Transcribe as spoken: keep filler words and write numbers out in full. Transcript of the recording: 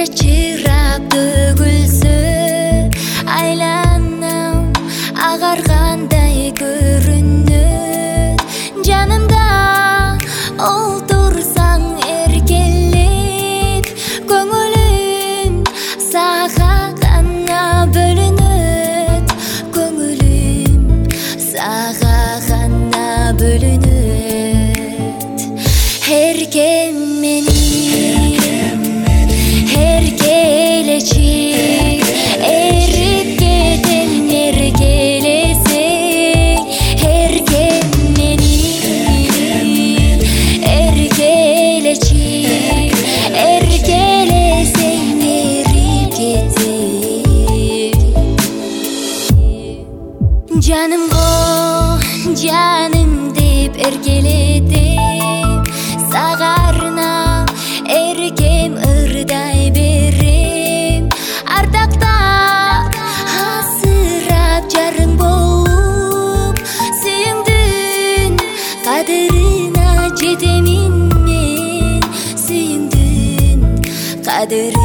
чырак төгүлсө айланам агаргандай көрүнөт жанымда олтурсаң эркелеп көңүлүм сага гана бөлүнөт көңүлүм сага гана бөлүнөт эркем мени эркелечи эрип кетем эркелесең эркем мени эркелечи эркелесең эрип кетем жанымго жаным деп эркелетем сага арнап эркем ырдай берем ардактап асырап жарың болуп сүйүңдүн кадырына жетемин мен сүйүңдүн кадырына